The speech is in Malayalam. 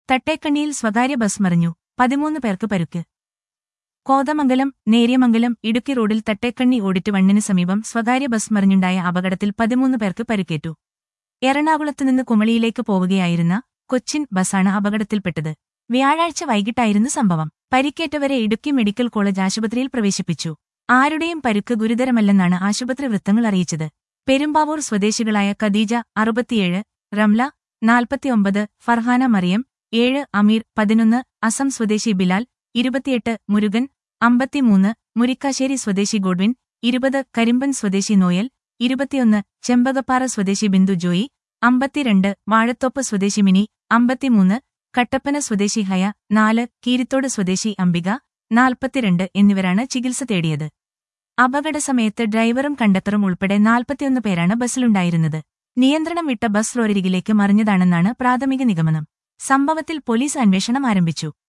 തട്ടേക്കണ്ണിയിൽ സ്വകാര്യ ബസ് മറിഞ്ഞു 13 പേർക്ക് പരുക്ക്. കോതമംഗലം നേര്യമംഗലം ഇടുക്കി റോഡിൽ തട്ടേക്കണ്ണി ഓഡിറ്റ് വണ്ണിന് സമീപം സ്വകാര്യ ബസ് മറിഞ്ഞുണ്ടായ അപകടത്തിൽ 13 പേർക്ക് പരുക്കേറ്റു. എറണാകുളത്തുനിന്ന് കുമളിയിലേക്ക് പോവുകയായിരുന്ന കൊച്ചിൻ ബസാണ് അപകടത്തിൽപ്പെട്ടത്. വ്യാഴാഴ്ച വൈകിട്ടായിരുന്നു സംഭവം. പരിക്കേറ്റവരെ ഇടുക്കി മെഡിക്കൽ കോളേജ് ആശുപത്രിയിൽ പ്രവേശിപ്പിച്ചു. ആരുടെയും പരുക്ക് ഗുരുതരമല്ലെന്നാണ് ആശുപത്രി വൃത്തങ്ങൾ അറിയിച്ചത്. പെരുമ്പാവൂർ സ്വദേശികളായ ഖദീജ 67, റംല 49, ഫർഹാന മറിയം 7, അമീർ 11, അസം സ്വദേശി ബിലാൽ 28, മുരുകൻ 53, മുരിക്കാശ്ശേരി സ്വദേശി ഗോഡ്വിൻ 20, കരിമ്പൻ സ്വദേശി നോയൽ 21, ചെമ്പകപ്പാറ സ്വദേശി ബിന്ദു ജോയി 52, വാഴത്തോപ്പ് സ്വദേശി മിനി 53, കട്ടപ്പന സ്വദേശി ഹയ 4, കീരിത്തോട് സ്വദേശി അംബിക 42 എന്നിവരാണ് ചികിത്സ തേടിയത്. അപകടസമയത്ത് ഡ്രൈവറും കണ്ടക്ടറും ഉൾപ്പെടെ 41 പേരാണ് ബസ്സിലുണ്ടായിരുന്നത്. നിയന്ത്രണം വിട്ട ബസ് റോഡരികിലേക്ക് മറിഞ്ഞതാണെന്നാണ് പ്രാഥമിക നിഗമനം. സംഭവത്തിൽ പോലീസ് അന്വേഷണം ആരംഭിച്ചു.